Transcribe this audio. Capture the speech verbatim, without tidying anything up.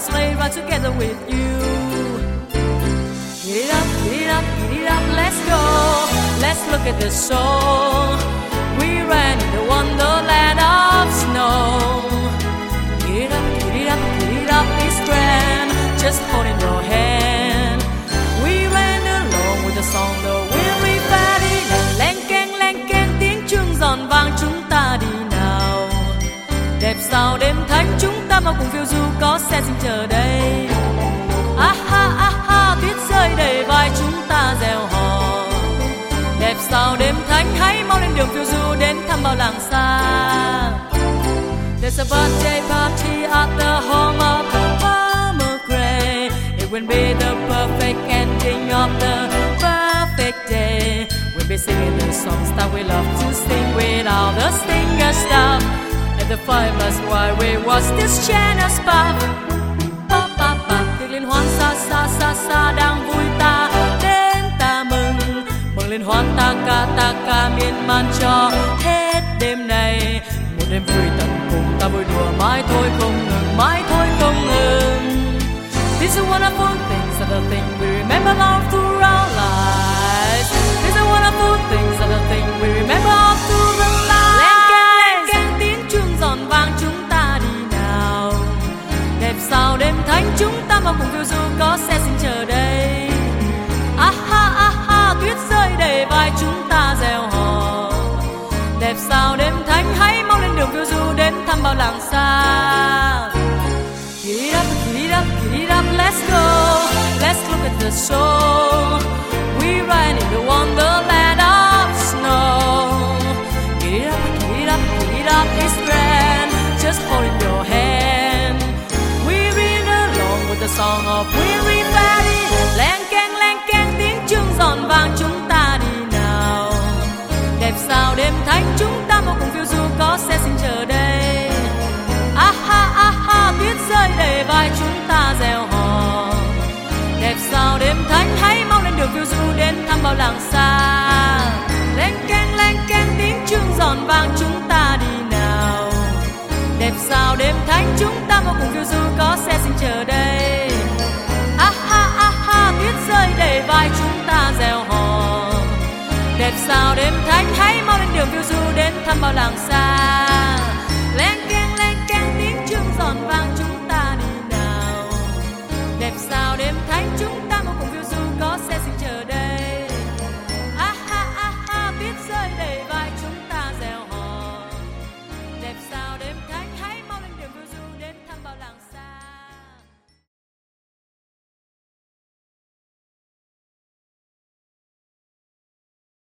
sleigh ride together with you. Get it up, get it up, get it up, let's go. Let's look at the show. We ran in the wonderland of snow. Get it up, get it up, get it up, it's grand. Just holding your hand. We ran along with the song, the weary fatty. Len keng, len keng, tiếng chuông giòn vang, chúng ta đi nào. Đẹp sao đêm thánh, chúng ta mau cùng phiêu du, có xe xin chờ đây. Ah ha, ah ha, tuyết rơi đầy vai, chúng ta reo hò. Đẹp sao đêm thánh, hãy mau lên đường phiêu du đến thăm bao làng xa. There's a birthday party at the home of the farmer gray. It will be the perfect ending of the perfect day. We'll be singing the songs that we love to sing without the stinger stuff. And the five of us while we watch this channel's pop. Pop, pop, pop. Tiệc liên hoan xa xa xa xa đang vui ta đến ta mừng. Mừng liên hoan ta ca ta ca miên man cho hết đêm này. Một đêm vui tận cùng ta vui đùa mãi thôi không ngừng, mãi thôi không ngừng. These are wonderful things are the things we remember all through our lives. These are wonderful things are the things we remember all through the lives. Len keng, len keng, tiếng chuông giòn vang, chúng ta đi nào. Đẹp sao đêm thánh, chúng ta mau cùng phiêu du, có xe xin chờ đây. Ah ha, ah ha, tuyết rơi đầy vai, chúng ta reo hò. Đẹp sao đêm thánh, hãy mau lên đường phiêu du đến thăm bao làng xa. Get it up, get it up, get it up, let's go. Let's look at the show. We ride in the wonderland of snow. Get it up, get it up, get it up, it's grand. Just holding your hand. We read along with the song of weary fatty. Len keng, len keng, tiếng chuông giòn vang, chúng ta đi nào. Đẹp sao đêm thánh, chúng ta mau cùng phiêu du, có xe xin chờ đây. Ah ha, ah ha, tuyết rơi đầy vai, chúng ta reo hò. Đẹp sao đêm thánh, hãy mau lên đường phiêu du đến thăm bao làng xa. Len keng, len keng, tiếng chuông giòn vang, chúng ta đi nào. Đẹp sao đêm thánh, chúng ta mau cùng phiêu du, có xe xin chờ đây. Ah ha, ah ha, tuyết rơi đầy vai, chúng ta reo hò. Đẹp sao đêm thánh, hãy mau lên đường phiêu du đến thăm bao làng xa.